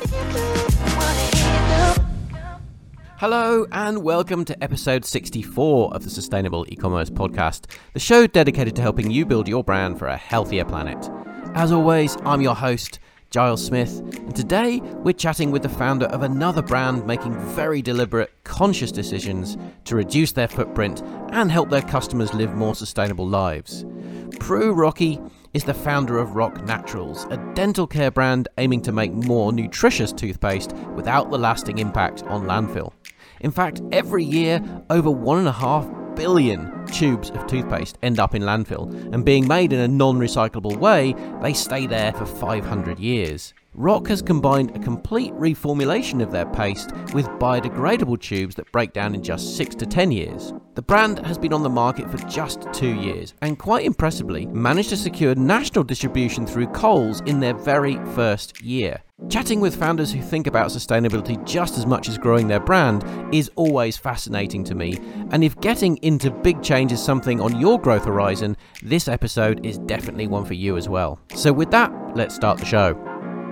Hello and welcome to episode 64 of the Sustainable E-Commerce Podcast, the show dedicated to helping you build your brand for a healthier planet. As always, I'm your host, Giles Smith, and today we're chatting with the founder of another brand making very deliberate, conscious decisions to reduce their footprint and help their customers live more sustainable lives. Prue Rocky is the founder of Rock Naturals, a dental care brand aiming to make more nutritious toothpaste without the lasting impact on landfill. In fact, every year, over 1.5 billion tubes of toothpaste end up in landfill, and being made in a non-recyclable way, they stay there for 500 years. Rock has combined a complete reformulation of their paste with biodegradable tubes that break down in just 6 to 10 years. The brand has been on the market for just 2 years and quite impressively managed to secure national distribution through Coles in their very first year. Chatting with founders who think about sustainability just as much as growing their brand is always fascinating to me, and if getting into big change is something on your growth horizon, this episode is definitely one for you as well. So with that, let's start the show.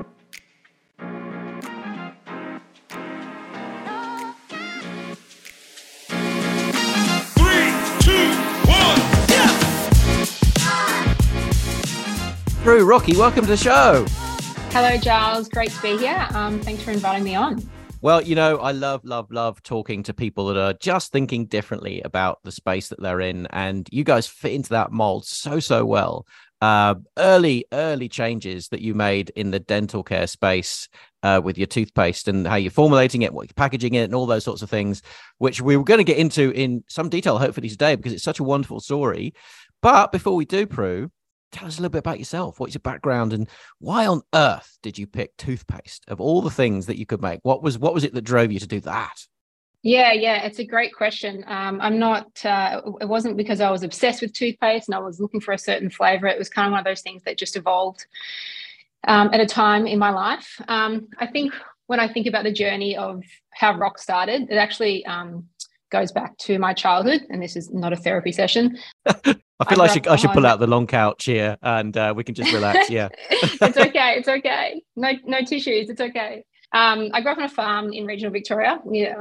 Prue Rocky, welcome to the show. Hello, Giles. Great to be here. Thanks for inviting me on. Well, you know, I love talking to people that are just thinking differently about the space that they're in. And you guys fit into that mold so well. Early changes that you made in the dental care space with your toothpaste and how you're formulating it, what you're packaging it, and all those sorts of things, which we were going to get into in some detail, hopefully today, because it's such a wonderful story. But before we do, Prue, tell us a little bit about yourself. What's your background and why on earth did you pick toothpaste of all the things that you could make? What was it that drove you to do that? Yeah, it's a great question. I'm not, it wasn't because I was obsessed with toothpaste and I was looking for a certain flavor. It was kind of one of those things that just evolved at a time in my life. I think when I think about the journey of how Rock started, it actually goes back to my childhood, and this is not a therapy session. I feel like I should pull out the long couch here and we can just relax. Yeah. It's okay. No tissues. It's okay. I grew up on a farm in regional Victoria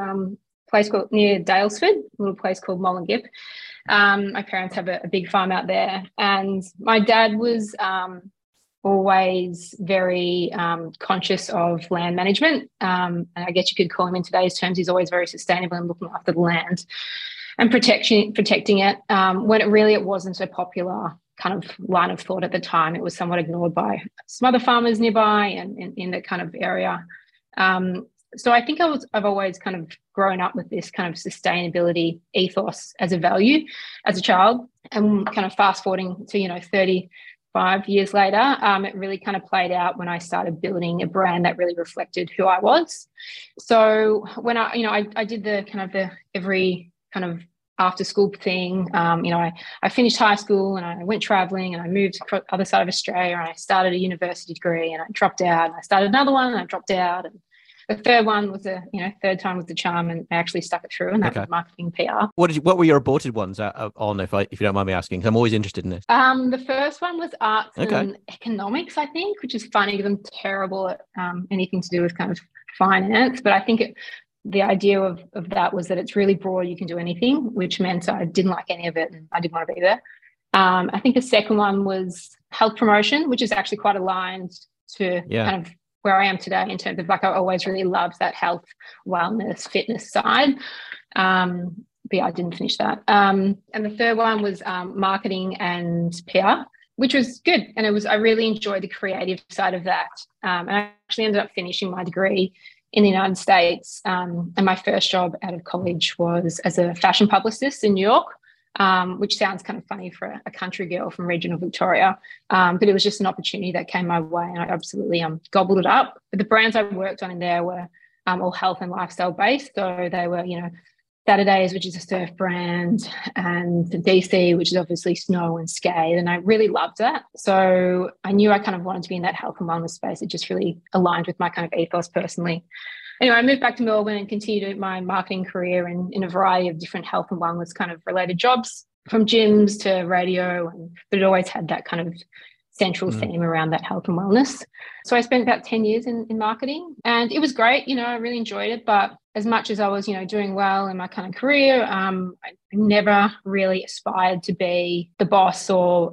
near Daylesford, a little place called Mollingip. My parents have a big farm out there, and my dad was always very conscious of land management. And I guess you could call him in today's terms, he's always very sustainable and looking after the land and protecting it, when it wasn't a popular kind of line of thought at the time. It was somewhat ignored by some other farmers nearby and in that kind of area. So I think I've always kind of grown up with this kind of sustainability ethos as a value as a child, and kind of fast forwarding to 35 years later, it really kind of played out when I started building a brand that really reflected who I was. So when I did the every kind of after school thing, I finished high school and I went traveling and I moved to the other side of Australia and I started a university degree and I dropped out, and I started another one and I dropped out, and the third one was third time was the charm, and I actually stuck it through, and that was marketing PR. What were your aborted ones on, if you don't mind me asking? Because I'm always interested in this. The first one was arts and economics, I think, which is funny because I'm terrible at anything to do with kind of finance, but I think the idea of that was that it's really broad. You can do anything, which meant I didn't like any of it and I didn't want to be there. I think the second one was health promotion, which is actually quite aligned to kind of where I am today in terms of I always really loved that health, wellness, fitness side. But I didn't finish that. And the third one was marketing and PR, which was good. And I really enjoyed the creative side of that. And I actually ended up finishing my degree in the United States. And my first job out of college was as a fashion publicist in New York, which sounds kind of funny for a country girl from regional Victoria. But it was just an opportunity that came my way, and I absolutely gobbled it up. But the brands I worked on in there were all health and lifestyle based. So they were, Saturdays, which is a surf brand, and DC, which is obviously snow and skate. And I really loved that. So I knew I kind of wanted to be in that health and wellness space. It just really aligned with my kind of ethos personally. Anyway, I moved back to Melbourne and continued my marketing career in a variety of different health and wellness kind of related jobs, from gyms to radio, but it always had that kind of central theme around that health and wellness. So I spent about 10 years in marketing, and it was great. I really enjoyed it. But as much as I was, doing well in my kind of career, I never really aspired to be the boss or,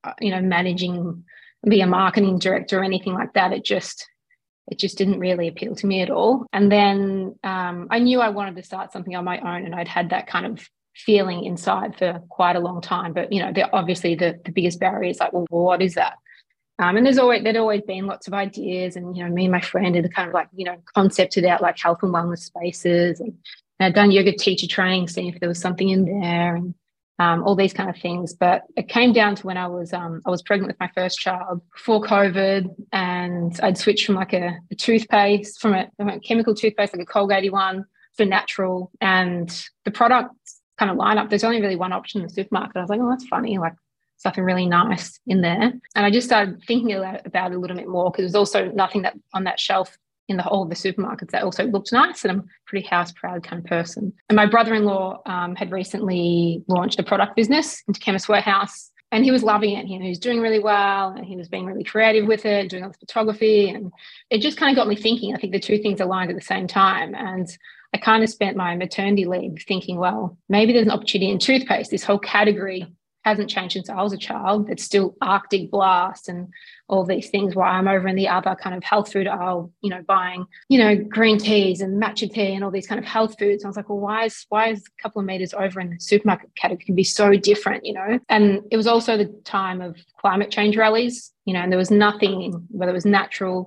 managing, be a marketing director or anything like that. It just didn't really appeal to me at all. And then I knew I wanted to start something on my own, and I'd had that kind of feeling inside for quite a long time. But, obviously the biggest barrier is like, well, what is that? And there'd always been lots of ideas. And, me and my friend had kind of like, concepted out like health and wellness spaces. And I'd done yoga teacher training, seeing if there was something in there, and all these kind of things. But it came down to when I was pregnant with my first child before COVID, and I'd switched from like a toothpaste, from a chemical toothpaste, like a Colgate one, to natural. And the product kind of lineup, there's only really one option in the supermarket. I was like, oh, that's funny, like something really nice in there. And I just started thinking about it a little bit more, because there's also nothing that on that shelf in all of the supermarkets that also looked nice, and I'm a pretty house proud kind of person. And my brother-in-law had recently launched a product business into Chemist Warehouse, and he was loving it. He was doing really well, and he was being really creative with it, doing all the photography, and it just kind of got me thinking. I think the two things aligned at the same time, and I kind of spent my maternity leave thinking, well, maybe there's an opportunity in toothpaste. This whole category hasn't changed since I was a child. It's still Arctic Blast and all these things, while I'm over in the other kind of health food aisle, buying, green teas and matcha tea and all these kind of health foods. And I was like, well, why is a couple of meters over in the supermarket category can be so different, And it was also the time of climate change rallies, and there was nothing, whether it was natural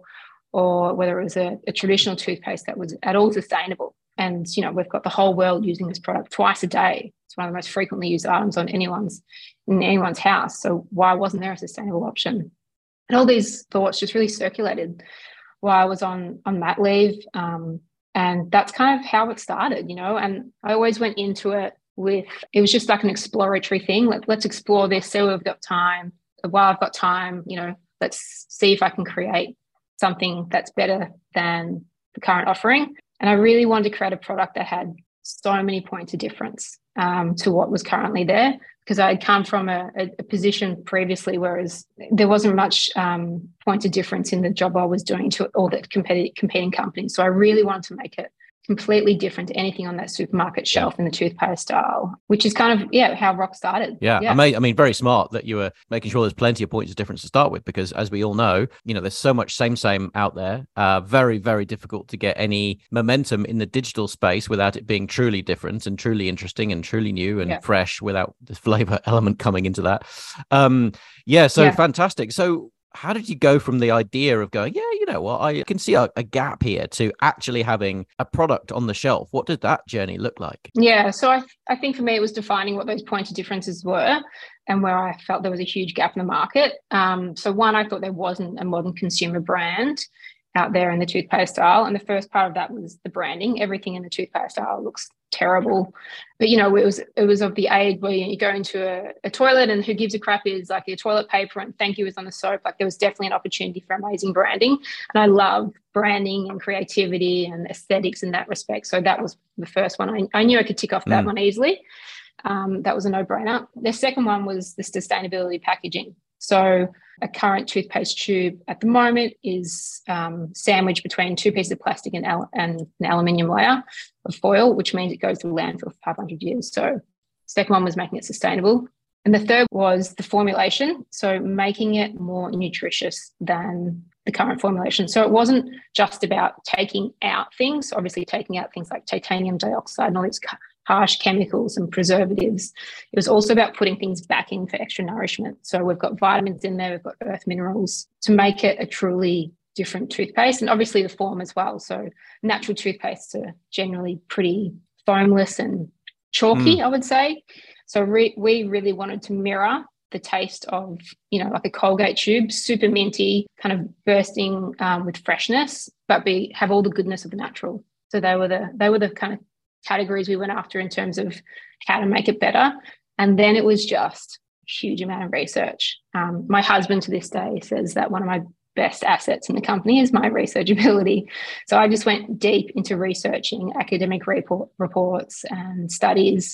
or whether it was a traditional toothpaste, that was at all sustainable. And, we've got the whole world using this product twice a day. It's one of the most frequently used items in anyone's house. So why wasn't there a sustainable option? And all these thoughts just really circulated while I was on mat leave. And that's kind of how it started, and I always went into it it was just like an exploratory thing. Let's explore this. So we've got time. While I've got time, let's see if I can create something that's better than the current offering. And I really wanted to create a product that had so many points of difference to what was currently there, because I had come from a position previously, whereas there wasn't much point of difference in the job I was doing to all the competing companies. So I really wanted to make it completely different to anything on that supermarket shelf in the toothpaste aisle, which is kind of, how Rock started. Yeah. I mean, very smart that you were making sure there's plenty of points of difference to start with, because as we all know, there's so much same out there. Very, very difficult to get any momentum in the digital space without it being truly different and truly interesting and truly new and fresh, without the flavor element coming into that. Fantastic. So how did you go from the idea of going, I can see a gap here, to actually having a product on the shelf? What did that journey look like? Yeah, so I think for me, it was defining what those points of differences were and where I felt there was a huge gap in the market. So one, I thought there wasn't a modern consumer brand out there in the toothpaste aisle. And the first part of that was the branding. Everything in the toothpaste aisle looks terrible. But, it was of the age where you go into a toilet and who gives a crap is like your toilet paper and thank you is on the soap. Like there was definitely an opportunity for amazing branding. And I love branding and creativity and aesthetics in that respect. So that was the first one. I knew I could tick off that one easily. That was a no-brainer. The second one was the sustainability packaging. So a current toothpaste tube at the moment is sandwiched between two pieces of plastic and an aluminium layer of foil, which means it goes to landfill for 500 years. So the second one was making it sustainable. And the third was the formulation, so making it more nutritious than the current formulation. So it wasn't just about taking out things, obviously taking out things like titanium dioxide and all these harsh chemicals and preservatives. It was also about putting things back in for extra nourishment. So we've got vitamins in there, we've got earth minerals to make it a truly different toothpaste, and obviously the form as well. So natural toothpastes are generally pretty foamless and chalky, I would say. So we really wanted to mirror the taste of, like a Colgate tube, super minty, kind of bursting with freshness, but have all the goodness of the natural. So they were the kind of categories we went after in terms of how to make it better. And then it was just a huge amount of research. My husband to this day says that one of my best assets in the company is my research ability. So I just went deep into researching academic reports and studies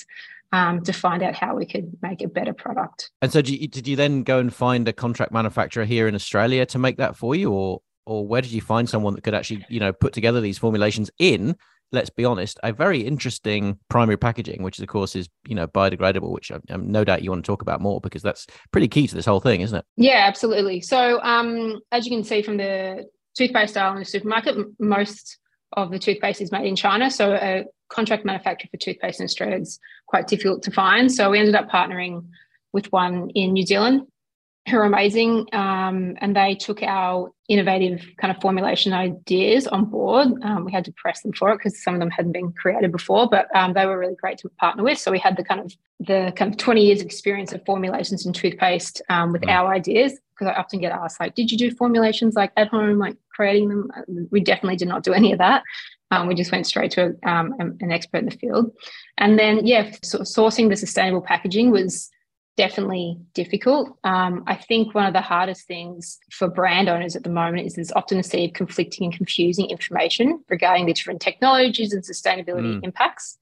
to find out how we could make a better product. And so did you then go and find a contract manufacturer here in Australia to make that for you, or where did you find someone that could actually, put together these formulations in, let's be honest, a very interesting primary packaging, which of course is, biodegradable, which I'm no doubt you want to talk about more, because that's pretty key to this whole thing, isn't it? Yeah, absolutely. So as you can see from the toothpaste aisle in the supermarket, most of the toothpaste is made in China. So a contract manufacturer for toothpaste in Australia is quite difficult to find. So we ended up partnering with one in New Zealand who are amazing. And they took our innovative kind of formulation ideas on board. We had to press them for it because some of them hadn't been created before, but they were really great to partner with. So we had the kind of 20 years of experience of formulations in toothpaste with our ideas, because I often get asked, like, did you do formulations like at home, like creating them? We definitely did not do any of that. We just went straight to an expert in the field. And then, sort of sourcing the sustainable packaging was definitely difficult. I think one of the hardest things for brand owners at the moment is there's often a sea of conflicting and confusing information regarding the different technologies and sustainability impacts.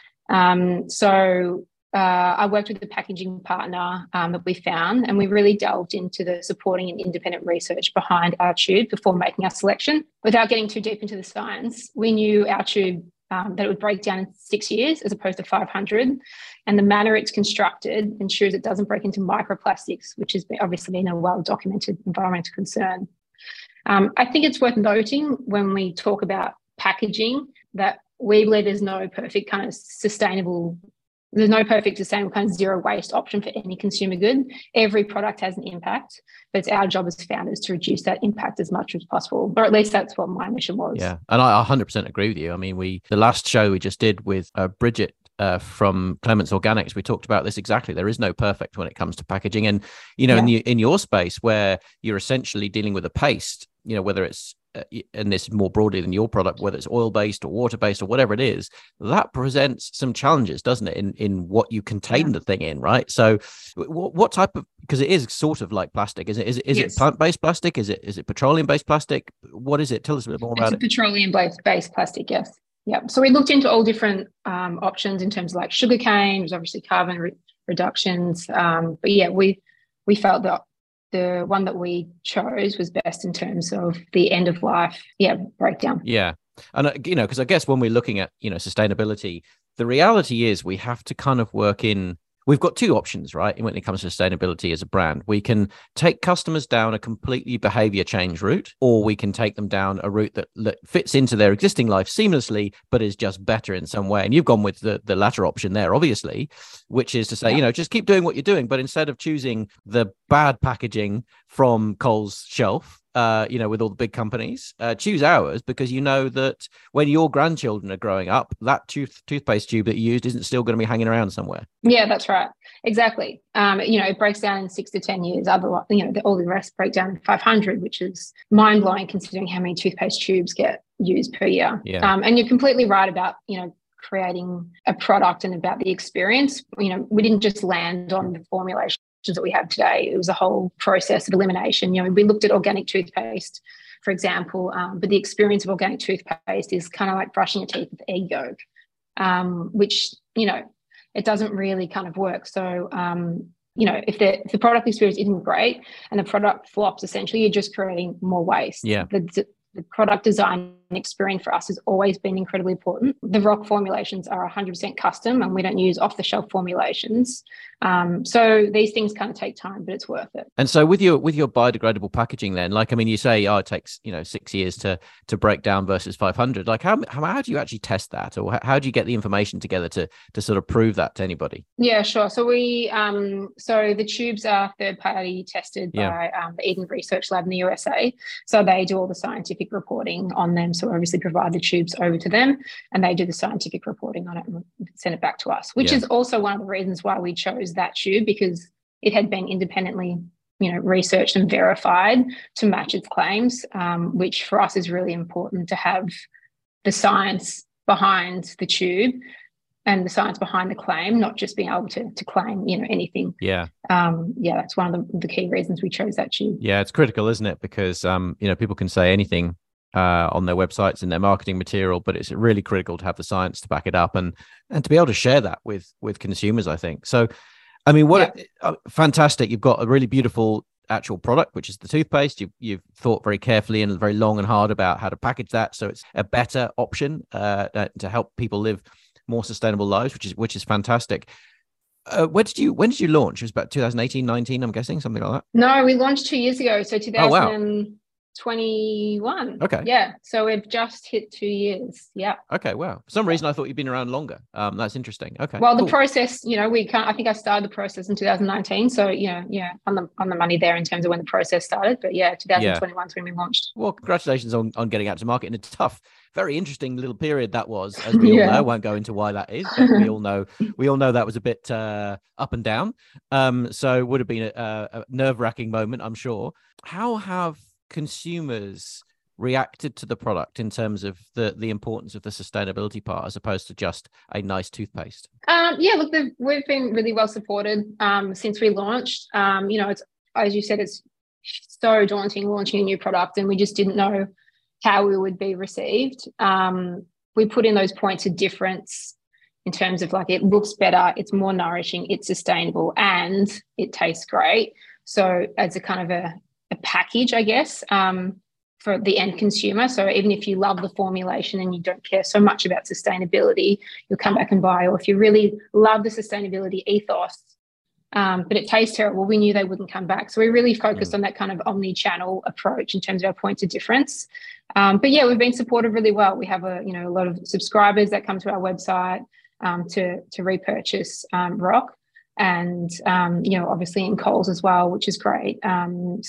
So I worked with a packaging partner that we found, and we really delved into the supporting and independent research behind our tube before making our selection. Without getting too deep into the science, we knew our tube that it would break down in 6 years as opposed to 500. And the manner it's constructed ensures it doesn't break into microplastics, which has obviously been a well-documented environmental concern. I think it's worth noting when we talk about packaging that we believe there's no perfect kind of sustainable kind of zero waste option for any consumer good. Every product has an impact, but it's our job as founders to reduce that impact as much as possible, or at least that's what my mission was. Yeah, and I 100% agree with you. I mean, the last show we just did with Bridget from Clements Organics, we talked about this exactly. There is no perfect when it comes to packaging, and in your space where you're essentially dealing with a paste, whether it's and this more broadly than your product, whether it's oil-based or water-based or whatever it is, that presents some challenges, doesn't it, in what you contain the thing in, right? So what type of, because it is sort of like plastic, is it plant-based plastic? Is it petroleum-based plastic? What is it? Tell us a bit more about it. It's petroleum-based plastic, yes. Yeah. So we looked into all different options in terms of like sugarcane, there's obviously carbon reductions. But yeah, we felt that the one that we chose was best in terms of the end of life breakdown. Yeah. And because I guess when we're looking at sustainability, the reality is we have to kind of work in, we've got two options, right? When it comes to sustainability as a brand, we can take customers down a completely behavior change route, or we can take them down a route that fits into their existing life seamlessly, but is just better in some way. And you've gone with the latter option there, obviously, which is to say, just keep doing what you're doing. But instead of choosing the bad packaging from Coles shelf, with all the big companies, choose ours, because you know that when your grandchildren are growing up, that toothpaste tube that you used isn't still going to be hanging around somewhere. Yeah, that's right. Exactly. It breaks down in 6 to 10 years. Otherwise, all the rest break down in 500, which is mind blowing considering how many toothpaste tubes get used per year. Yeah. And you're completely right about, creating a product and about the experience. We didn't just land on the formulation that we have today. It was a whole process of elimination. We looked at organic toothpaste, for example, but the experience of organic toothpaste is kind of like brushing your teeth with egg yolk, which, it doesn't really kind of work. So, if the product experience isn't great and the product flops, essentially, you're just creating more waste. Yeah. The product design experience for us has always been incredibly important. The Rock formulations are 100% custom, and we don't use off-the-shelf formulations. So these things kind of take time, but it's worth it. And so with your biodegradable packaging, then, you say, it takes 6 years to break down versus 500. Like how do you actually test that, or how do you get the information together to sort of prove that to anybody? Yeah, sure. So so the tubes are third-party tested by the Eden Research Lab in the USA. So they do all the scientific reporting on them. So obviously provide the tubes over to them, and they do the scientific reporting on it and send it back to us, which is also one of the reasons why we chose that tube, because it had been independently researched and verified to match its claims, which for us is really important, to have the science behind the tube and the science behind the claim, not just being able to claim anything. That's one of the key reasons we chose that tube. It's critical, isn't it? Because people can say anything on their websites and their marketing material, but it's really critical to have the science to back it up and to be able to share that with consumers, I think. So, I mean, fantastic. You've got a really beautiful actual product, which is the toothpaste. You've thought very carefully and very long and hard about how to package that so it's a better option to help people live more sustainable lives, which is fantastic. When did you launch? It was about 2018, 19, I'm guessing, something like that. No, we launched 2 years ago, so 2021. Okay. Yeah, so we've just hit 2 years. Yeah. Okay. Wow. For some reason, I thought you'd been around longer. That's interesting. Okay. Well, cool. The process, I think I started the process in 2019. So, on the money there in terms of when the process started. But 2021 is when we launched. Well, congratulations on getting out to market in a tough, very interesting little period that was, as we all know. I won't go into why that is, but we all know that was a bit up and down. So it would have been a nerve-wracking moment, I'm sure. How have consumers reacted to the product in terms of the importance of the sustainability part as opposed to just a nice toothpaste? Look, we've been really well supported since we launched. It's, as you said, it's so daunting launching a new product, and we just didn't know how we would be received. We put in those points of difference in terms of, like, it looks better, it's more nourishing, it's sustainable, and it tastes great. So as a kind of a package, I guess, for the end consumer. So even if you love the formulation and you don't care so much about sustainability, you'll come back and buy. Or if you really love the sustainability ethos, but it tastes terrible, we knew they wouldn't come back. So we really focused on that kind of omni-channel approach in terms of our points of difference. But we've been supported really well. We have a lot of subscribers that come to our website to repurchase Rock. And, obviously in Coles as well, which is great. I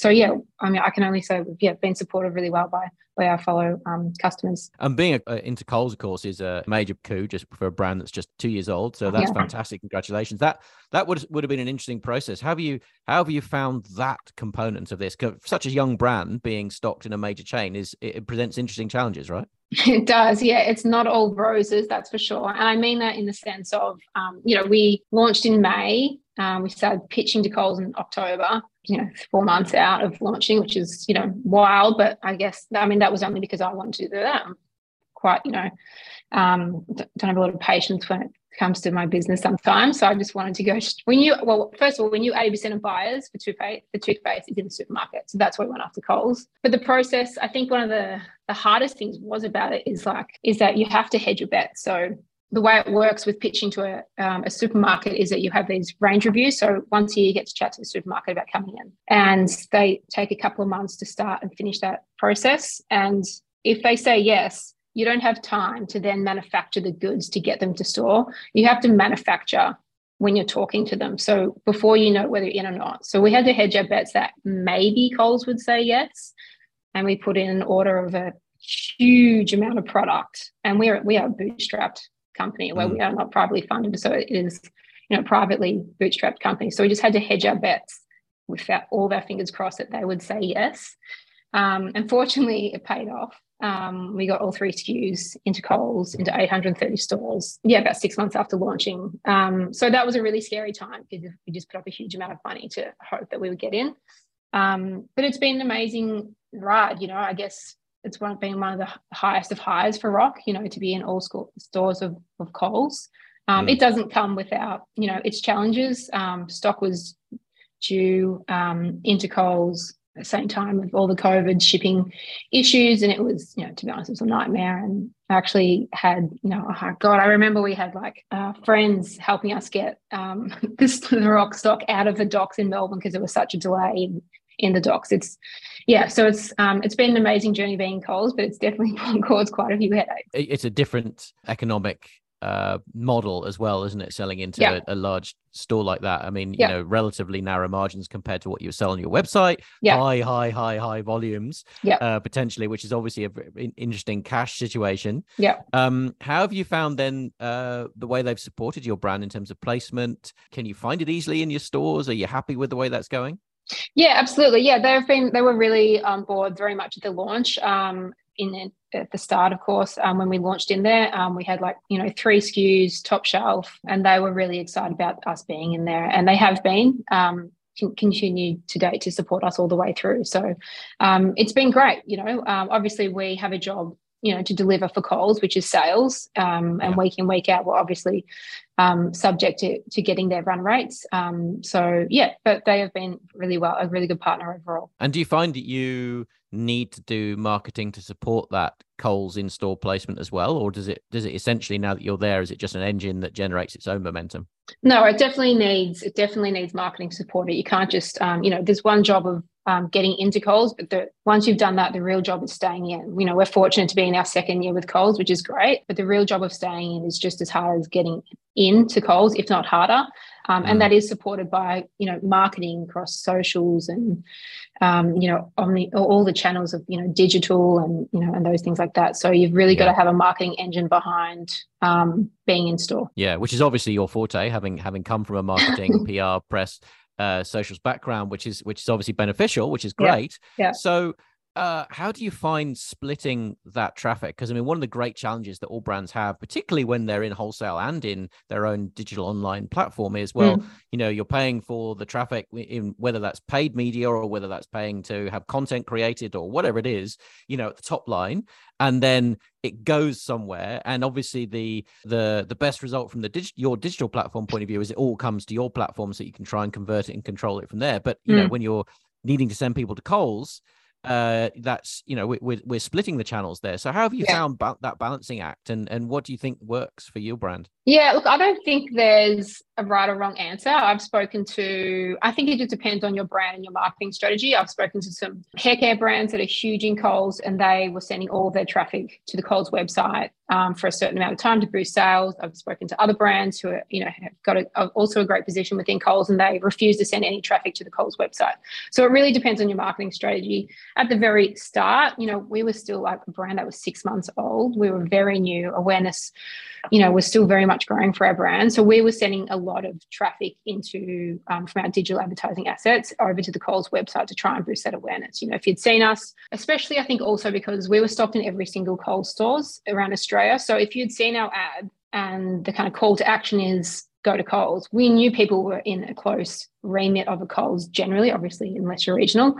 can only say we've been supported really well by our fellow customers. And being into Coles, of course, is a major coup just for a brand that's just 2 years old. So that's fantastic. Congratulations. That would have been an interesting process. How have you found that component of this? Such a young brand being stocked in a major chain it presents interesting challenges, right? It does, yeah. It's not all roses, that's for sure. And I mean that in the sense of, we launched in May. We started pitching to Coles in October, 4 months out of launching, which is, wild. But I guess, that was only because I wanted to do that. I'm quite, don't have a lot of patience when it comes to my business sometimes. So I just wanted to go. First of all, we knew 80% of buyers for toothpaste is in the supermarket. So that's why we went after Coles. But the process, I think one of the hardest things was about it is that you have to hedge your bet. So the way it works with pitching to a supermarket is that you have these range reviews. So once a year you get to chat to the supermarket about coming in, and they take a couple of months to start and finish that process. And if they say yes, you don't have time to then manufacture the goods to get them to store. You have to manufacture when you're talking to them. So before you know whether you're in or not. So we had to hedge our bets that maybe Coles would say yes. And we put in an order of a huge amount of product. And we are a bootstrapped company where we are not privately funded. So it is, privately bootstrapped company. So we just had to hedge our bets with all of our fingers crossed that they would say yes. Unfortunately, it paid off. We got all 3 SKUs into Coles, into 830 stores, about 6 months after launching. So that was a really scary time because we just put up a huge amount of money to hope that we would get in. But it's been an amazing ride. I guess it's been one of the highest of highs for Rock, to be in all stores of Coles. It doesn't come without, its challenges. Stock was due into Coles at the same time with all the COVID shipping issues. And it was, to be honest, it was a nightmare. And I actually had, I remember we had friends helping us get the Rock stock out of the docks in Melbourne because there was such a delay in the docks. So it's been an amazing journey being Coles, but it's definitely caused quite a few headaches. It's a different economic model as well, isn't it? Selling into a large store like that. I mean, relatively narrow margins compared to what you sell on your website. High volumes, potentially, which is obviously an interesting cash situation. How have you found then the way they've supported your brand in terms of placement? Can you find it easily in your stores? Are you happy with the way that's going? Yeah, absolutely. Yeah, they were really on board very much at the launch. At the start, of course, when we launched in there, we had 3 SKUs, top shelf, and they were really excited about us being in there, and they have been. continued to date to support us all the way through. So it's been great. Obviously we have a job, to deliver for Coles, which is sales, and week in, week out, we're obviously subject to getting their run rates. But they have been a really good partner overall. And do you find that you need to do marketing to support that Coles in-store placement as well? Or does it essentially, now that you're there, is it just an engine that generates its own momentum? No, it definitely needs marketing support. You can't just, there's one job of getting into Coles, but once you've done that, the real job is staying in. We're fortunate to be in our second year with Coles, which is great, but the real job of staying in is just as hard as getting into Coles, if not harder. And that is supported by, marketing across socials and, on all the channels of, digital and those things like that. So you've really got to have a marketing engine behind being in store. Yeah, which is obviously your forte, having come from a marketing, PR, press, socials background, which is obviously beneficial, which is great. Yeah. So how do you find splitting that traffic? Because one of the great challenges that all brands have, particularly when they're in wholesale and in their own digital online platform, is you're paying for the traffic, in whether that's paid media or whether that's paying to have content created or whatever it is, at the top line, and then it goes somewhere. And obviously the best result from your digital platform point of view is it all comes to your platform, so you can try and convert it and control it from there. But when you're needing to send people to Coles, that's we're splitting the channels there. So how have you found that balancing act, and what do you think works for your brand? Look, I don't think there's a right or wrong answer. I think it just depends on your brand and your marketing strategy. I've spoken to some hair care brands that are huge in Coles, and they were sending all of their traffic to the Coles website for a certain amount of time to boost sales. I've spoken to other brands who are, have got also a great position within Coles, and they refuse to send any traffic to the Coles website. So it really depends on your marketing strategy. At the very start, we were still like a brand that was 6 months old. We were very new. Awareness, was still very much growing for our brand. So we were sending a lot of traffic into from our digital advertising assets over to the Coles website to try and boost that awareness. If you'd seen us, especially I think also because we were stocked in every single Coles stores around Australia. So if you'd seen our ad and the kind of call to action is go to Coles, we knew people were in a close remit of a Coles generally, obviously unless you're regional.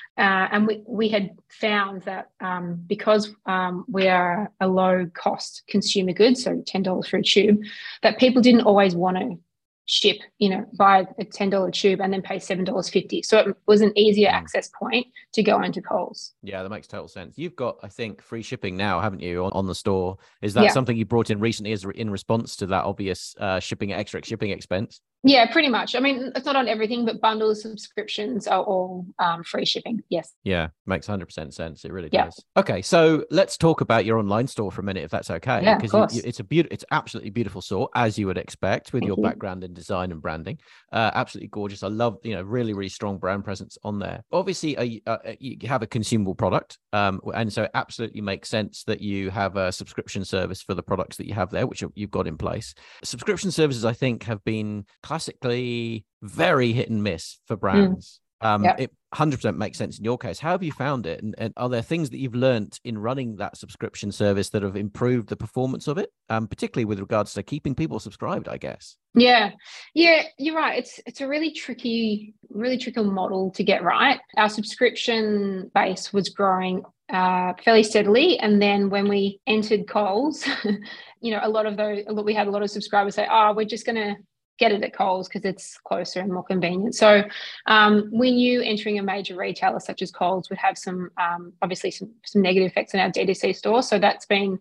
And we had found that because we are a low cost consumer good, so $10 for a tube, that people didn't always want to ship, buy a $10 tube and then pay $7.50. So it was an easier access point to go into Coles. Yeah, that makes total sense. You've got, I think, free shipping now, haven't you, on the store? Is that something you brought in recently as in response to that obvious extra shipping expense? Yeah, pretty much. I mean, it's not on everything, but bundles, subscriptions are all free shipping. Yes. Yeah, makes 100% sense. It really does. Okay, so let's talk about your online store for a minute, if that's okay. Yeah, of course. It's absolutely beautiful store, as you would expect, with your background in design and branding. Absolutely gorgeous. I love, really, really strong brand presence on there. Obviously, you have a consumable product, and so it absolutely makes sense that you have a subscription service for the products that you have there, which you've got in place. Subscription services, I think, have been classically very hit and miss for brands. It 100% makes sense in your case. How have you found it? And are there things that you've learnt in running that subscription service that have improved the performance of it, particularly with regards to keeping people subscribed, I guess? Yeah, you're right. It's a really tricky model to get right. Our subscription base was growing fairly steadily, and then when we entered Coles, we had a lot of subscribers say, "Oh, we're just going to get it at Coles because it's closer and more convenient." So we knew entering a major retailer such as Coles would have some obviously some negative effects on our D2C store. So that's been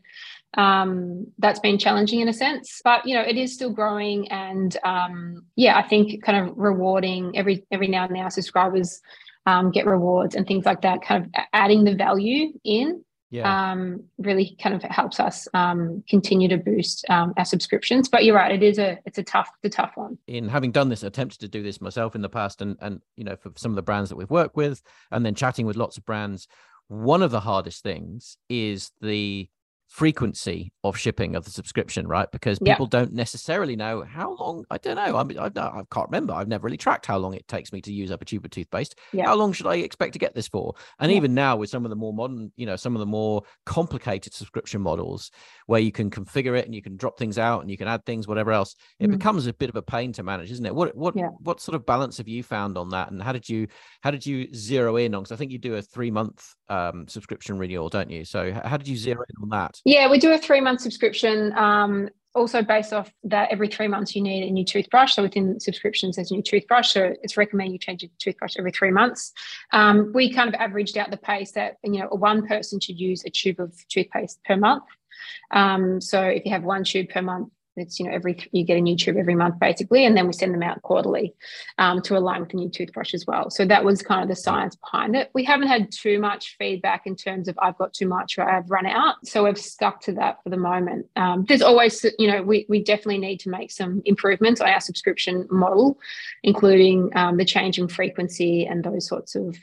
challenging in a sense, but it is still growing, and I think kind of rewarding every now and then our subscribers get rewards and things like that, kind of adding the value in. Really kind of helps us continue to boost our subscriptions. But you're right, it's a tough one. In having done this, attempted to do this myself in the past, and for some of the brands that we've worked with, and then chatting with lots of brands, one of the hardest things is the frequency of shipping of the subscription, right? Because people don't necessarily know how long. I don't know. I mean, I can't remember. I've never really tracked how long it takes me to use up a tube of toothpaste. How long should I expect to get this for? And even now, with some of the more modern, some of the more complicated subscription models where you can configure it and you can drop things out and you can add things, whatever else, it becomes a bit of a pain to manage, isn't it? What sort of balance have you found on that? And how did you zero in on? Because I think you do a 3-month subscription renewal, don't you? So how did you zero in on that? Yeah, we do a 3-month subscription. Also based off that every 3 months you need a new toothbrush. So within subscriptions, there's a new toothbrush. So it's recommended you change your toothbrush every 3 months. We kind of averaged out the pace that, one person should use a tube of toothpaste per month. So if you have one tube per month, it's, you get a new tube every month basically, and then we send them out quarterly to align with the new toothbrush as well. So that was kind of the science behind it. We haven't had too much feedback in terms of I've got too much or I've run out. So we've stuck to that for the moment. There's always, we definitely need to make some improvements on our subscription model, including the change in frequency and those sorts of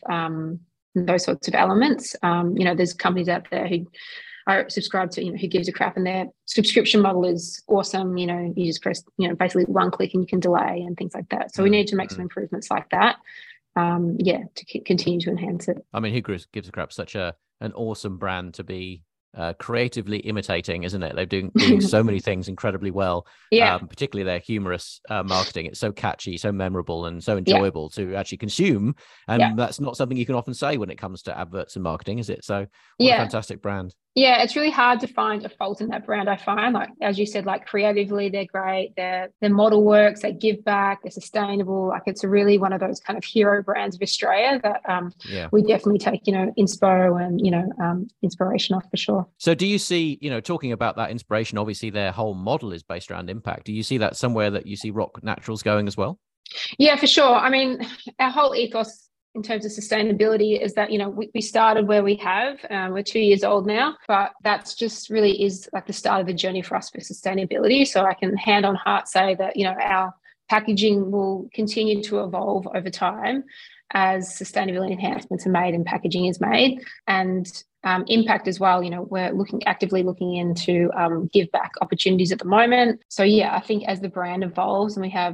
elements. There's companies out there who are subscribed to, who gives a crap, and their subscription model is awesome. You just press, basically one click and you can delay and things like that. So we need to make some improvements like that. To continue to enhance it. I mean, Who Gives a Crap, such an awesome brand to be creatively imitating, isn't it? They're doing so many things incredibly well. Particularly their humorous marketing. It's so catchy, so memorable, and so enjoyable to actually consume. And that's not something you can often say when it comes to adverts and marketing, is it? So what a fantastic brand. Yeah, it's really hard to find a fault in that brand, I find. Like, as you said, like creatively, they're great. Their model works, they give back, they're sustainable. Like, it's really one of those kind of hero brands of Australia that we definitely take, inspo and, inspiration off for sure. So do you see, talking about that inspiration, obviously their whole model is based around impact. Do you see that somewhere that you see Rock Naturals going as well? Yeah, for sure. I mean, our whole ethos in terms of sustainability is that, we started where we have. We're 2 years old now, but that's just really is like the start of the journey for us for sustainability. So I can hand on heart say that, our packaging will continue to evolve over time as sustainability enhancements are made and packaging is made. And impact as well, we're actively looking into give back opportunities at the moment. So I think as the brand evolves and we have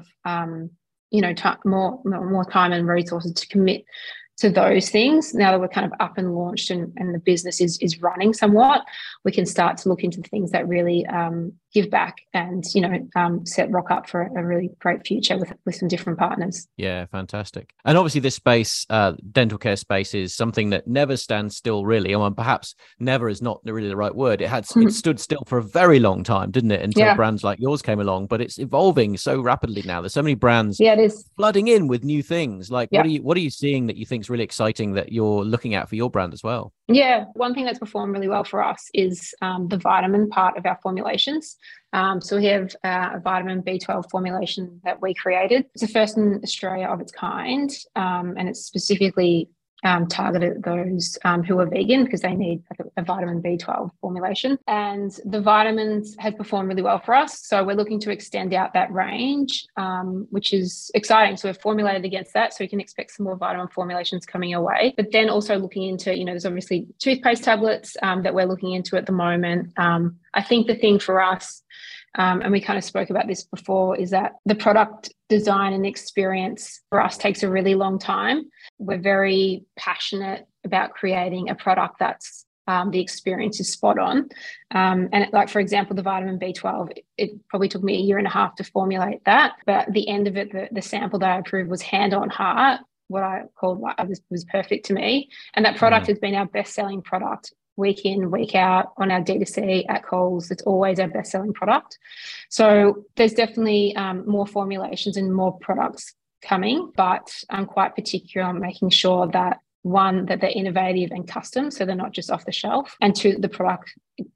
more time and resources to commit to those things, now that we're kind of up and launched and the business is running somewhat, we can start to look into the things that really give back and set Rock up for a really great future with some different partners. Yeah, fantastic. And obviously this space, dental care space, is something that never stands still, really. I mean, perhaps never is not really the right word. It stood still for a very long time, didn't it, until brands like yours came along. But it's evolving so rapidly now. There's so many brands it is flooding in with new things. Like, what are you seeing that you think is really exciting that you're looking at for your brand as well? Yeah, one thing that's performed really well for us is the vitamin part of our formulations. So we have a vitamin B12 formulation that we created. It's the first in Australia of its kind, and it's specifically targeted those who are vegan because they need a vitamin B12 formulation. And the vitamins has performed really well for us. So we're looking to extend out that range, which is exciting. So we've formulated against that. So we can expect some more vitamin formulations coming your way. But then also looking into, there's obviously toothpaste tablets that we're looking into at the moment. I think the thing for us, and we kind of spoke about this before, is that the product design and experience for us takes a really long time. We're very passionate about creating a product that's the experience is spot on. For example, the vitamin B12, it probably took me 1.5 years to formulate that. But at the end of it, the sample that I approved was hand on heart. What I called was perfect to me. And that product has been our best-selling product week in, week out on our D2C at Coles. It's always our best-selling product. So there's definitely more formulations and more products coming, but I'm quite particular on making sure that, one, that they're innovative and custom, so they're not just off the shelf, and two, the product,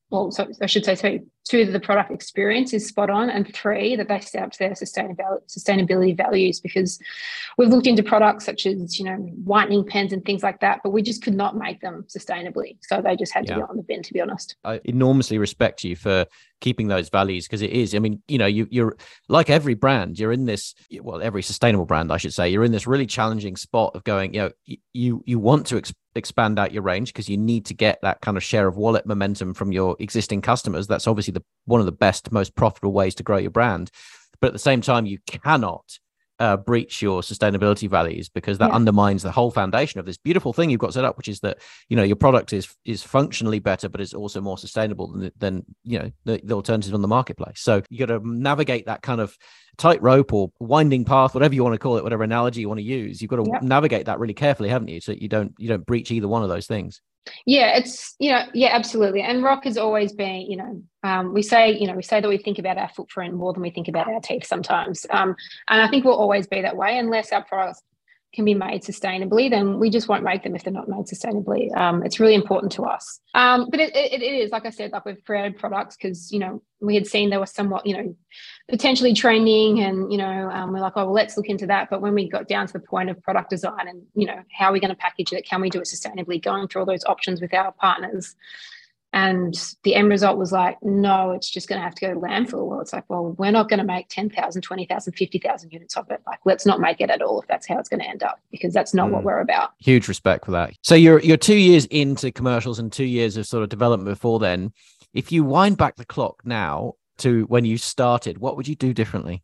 two, the product experience is spot on, and three, that they step up to their sustainability values, because we've looked into products such as, whitening pens and things like that, but we just could not make them sustainably. So they just had to be on the bin, to be honest. I enormously respect you for keeping those values, because it is, I mean, you're like every brand, you're in this, every sustainable brand, I should say, you're in this really challenging spot of going, you want to expand out your range because you need to get that kind of share of wallet momentum from your existing customers. That's obviously one of the best, most profitable ways to grow your brand. But at the same time, you cannot breach your sustainability values, because that undermines the whole foundation of this beautiful thing you've got set up, which is that, you know, your product is functionally better, but it's also more sustainable than you know, the alternatives on the marketplace. So you got to navigate that kind of tightrope or winding path, whatever you want to call it, whatever analogy you want to use. You've got to navigate that really carefully, haven't you? So you don't breach either one of those things. Yeah, it's, you know, yeah, absolutely. And Rock has always been, you know, we say that we think about our footprint more than we think about our teeth sometimes. And I think we'll always be that way unless our products can be made sustainably, then we just won't make them if they're not made sustainably. It's really important to us. But it is, like I said, like we've created products because, you know, we had seen there was somewhat, you know, potentially trending, and, you know, we're like, oh, well, let's look into that. But when we got down to the point of product design and, you know, how are we going to package it? Can we do it sustainably? Going through all those options with our partners. And the end result was like, no, it's just going to have to go to landfill. Well, it's like, well, we're not going to make 10,000, 20,000, 50,000 units of it. Like, let's not make it at all if that's how it's going to end up, because that's not what we're about. Huge respect for that. So you're 2 years into commercials and 2 years of sort of development before then. If you wind back the clock now to when you started, what would you do differently?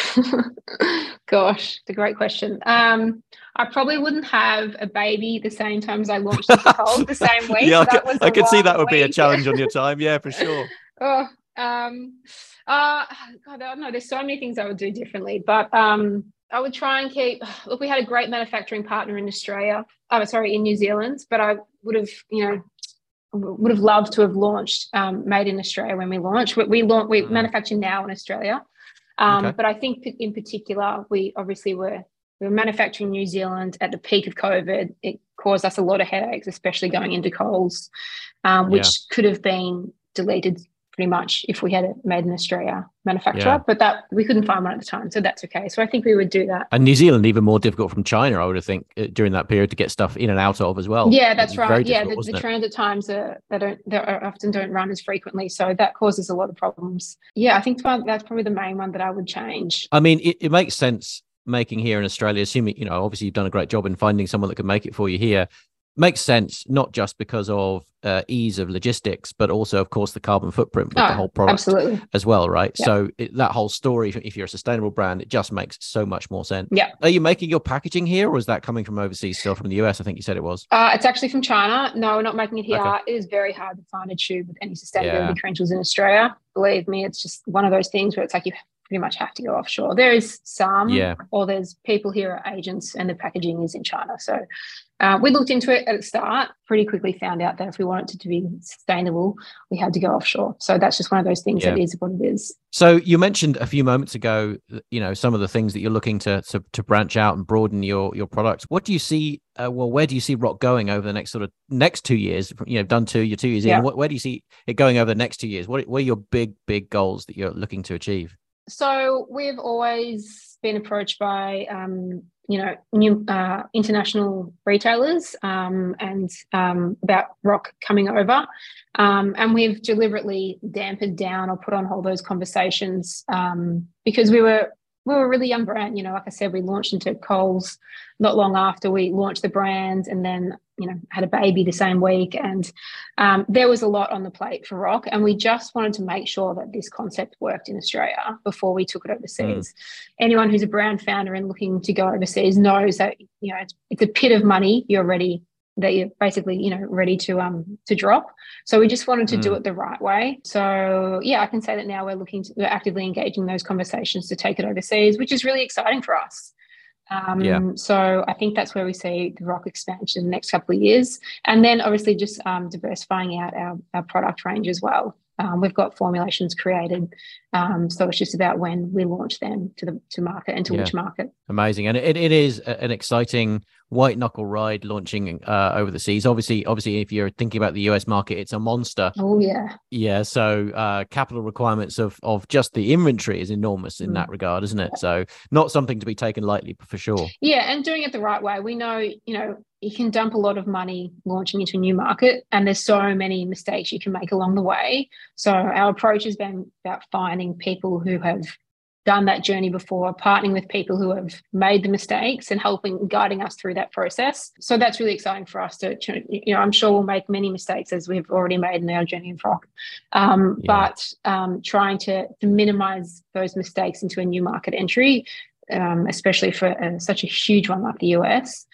Gosh, it's a great question. I probably wouldn't have a baby the same time as I launched into Coles the same week. Yeah, I could see that would be a challenge on your time. Yeah, for sure. God, I don't know. There's so many things I would do differently, but I would try and keep. Look, we had a great manufacturing partner in Australia. In New Zealand, but I would have, you know, would have loved to have launched made in Australia when we launched. We manufacture now in Australia. But I think in particular, we obviously were manufacturing New Zealand at the peak of COVID. It caused us a lot of headaches, especially going into Coles, which could have been deleted pretty much if we had it made in Australia manufacturer, but that we couldn't find one at the time. So that's okay. So I think we would do that. And New Zealand, even more difficult from China, I would have think, during that period to get stuff in and out of as well. Yeah, that's right. Yeah, the transit times they often don't run as frequently. So that causes a lot of problems. Yeah, I think that's probably the main one that I would change. I mean, it makes sense making here in Australia, assuming, you know, obviously you've done a great job in finding someone that could make it for you here. Makes sense, not just because of ease of logistics, but also, of course, the carbon footprint with the whole product as well, right? Yeah. So that whole story, if you're a sustainable brand, it just makes so much more sense. Yeah. Are you making your packaging here, or is that coming from overseas, still from the US? I think you said it was. It's actually from China. No, we're not making it here. Okay. It is very hard to find a tube with any sustainability credentials in Australia. Believe me, it's just one of those things where it's like you pretty much have to go offshore. There is some, or there's people here are agents and the packaging is in China. So we looked into it at the start, pretty quickly found out that if we wanted it to be sustainable, we had to go offshore. So that's just one of those things that is what it is. So you mentioned a few moments ago, you know, some of the things that you're looking to branch out and broaden your products. What do you see, where do you see Rock going over the next 2 years? You know, you're 2 years in. Where do you see it going over the next 2 years? What are your big goals that you're looking to achieve? So we've always been approached by, new international retailers and about Rock coming over. And we've deliberately dampened down or put on hold those conversations because we were a really young brand. You know, like I said, we launched into Coles not long after we launched the brand, and then, you know, had a baby the same week. And there was a lot on the plate for Rock. And we just wanted to make sure that this concept worked in Australia before we took it overseas. Anyone who's a brand founder and looking to go overseas knows that, you know, it's a pit of money you're basically, you know, ready to drop. So we just wanted to do it the right way. So yeah, I can say that now we're actively engaging those conversations to take it overseas, which is really exciting for us. So I think that's where we see the Rock expansion in the next couple of years. And then obviously just diversifying out our product range as well. We've got formulations created. So it's just about when we launch them to market and to which market. Amazing. And it is an exciting white knuckle ride launching over the seas. Obviously, if you're thinking about the US market, it's a monster. Oh, yeah. Yeah. So capital requirements of just the inventory is enormous in that regard, isn't it? So not something to be taken lightly, for sure. Yeah. And doing it the right way. We know, you know, you can dump a lot of money launching into a new market, and there's so many mistakes you can make along the way. So our approach has been about finding people who have done that journey before, partnering with people who have made the mistakes and guiding us through that process. So that's really exciting for us to, I'm sure we'll make many mistakes as we've already made in our journey in Frock. But trying to minimize those mistakes into a new market entry, especially for such a huge one like the US,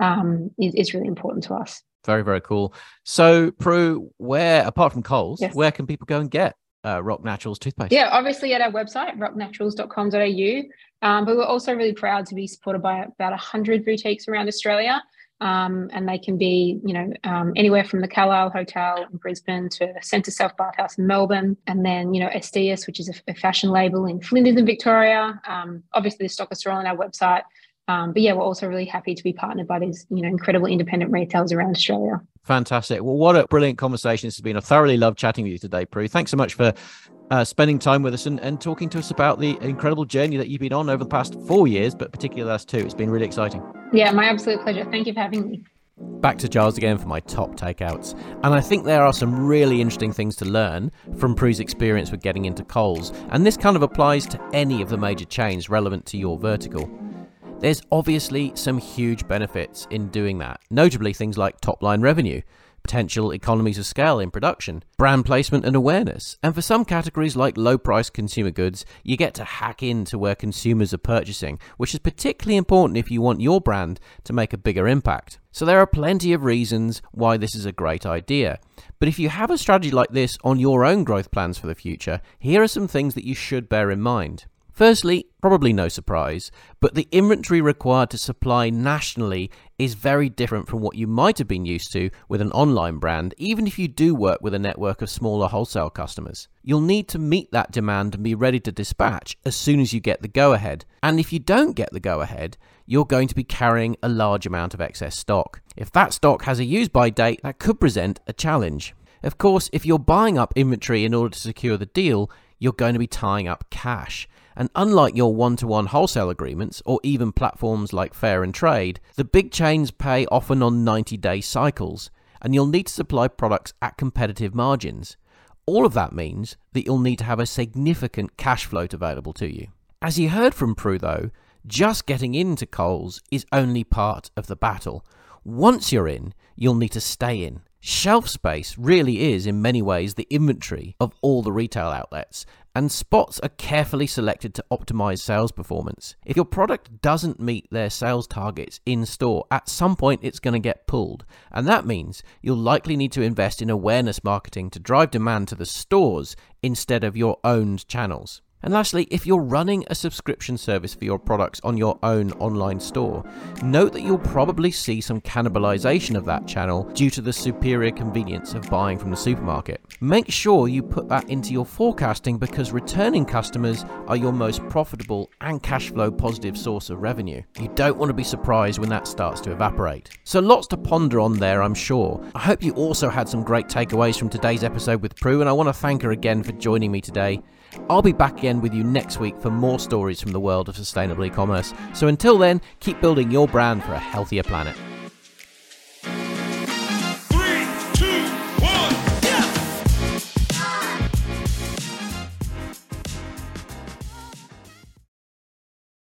is really important to us. Very, very cool. So, Prue, where, apart from Coles, yes, where can people go and get Rock Naturals toothpaste? Yeah, obviously at our website, rocknaturals.com.au. But we're also really proud to be supported by about 100 boutiques around Australia. And they can be, anywhere from the Carlisle Hotel in Brisbane to Centre Self Bathhouse in Melbourne. And then, Estius, which is a fashion label in Flinders in Victoria. Obviously, the stock is all on our website. But yeah, we're also really happy to be partnered by these, incredible independent retailers around Australia. Fantastic. Well, what a brilliant conversation this has been. I thoroughly loved chatting with you today, Prue. Thanks so much for spending time with us and talking to us about the incredible journey that you've been on over the past 4 years, but particularly the last 2. It's been really exciting. Yeah, my absolute pleasure. Thank you for having me. Back to Giles again for my top takeouts. And I think there are some really interesting things to learn from Prue's experience with getting into Coles. And this kind of applies to any of the major chains relevant to your vertical. There's obviously some huge benefits in doing that, notably things like top-line revenue, potential economies of scale in production, brand placement and awareness, and for some categories like low-price consumer goods, you get to hack into where consumers are purchasing, which is particularly important if you want your brand to make a bigger impact. So there are plenty of reasons why this is a great idea. But if you have a strategy like this on your own growth plans for the future, here are some things that you should bear in mind. Firstly, probably no surprise, but the inventory required to supply nationally is very different from what you might have been used to with an online brand, even if you do work with a network of smaller wholesale customers. You'll need to meet that demand and be ready to dispatch as soon as you get the go-ahead. And if you don't get the go-ahead, you're going to be carrying a large amount of excess stock. If that stock has a use-by date, that could present a challenge. Of course, if you're buying up inventory in order to secure the deal, you're going to be tying up cash. And unlike your one-to-one wholesale agreements, or even platforms like Fair and Trade, the big chains pay often on 90-day cycles, and you'll need to supply products at competitive margins. All of that means that you'll need to have a significant cash float available to you. As you heard from Prue though, just getting into Coles is only part of the battle. Once you're in, you'll need to stay in. Shelf space really is, in many ways, the inventory of all the retail outlets, and spots are carefully selected to optimize sales performance. If your product doesn't meet their sales targets in store, at some point it's going to get pulled, and that means you'll likely need to invest in awareness marketing to drive demand to the stores instead of your owned channels. And lastly, if you're running a subscription service for your products on your own online store, note that you'll probably see some cannibalization of that channel due to the superior convenience of buying from the supermarket. Make sure you put that into your forecasting because returning customers are your most profitable and cash flow positive source of revenue. You don't want to be surprised when that starts to evaporate. So lots to ponder on there, I'm sure. I hope you also had some great takeaways from today's episode with Prue, and I want to thank her again for joining me today. I'll be back again with you next week for more stories from the world of sustainable e-commerce. So until then, keep building your brand for a healthier planet.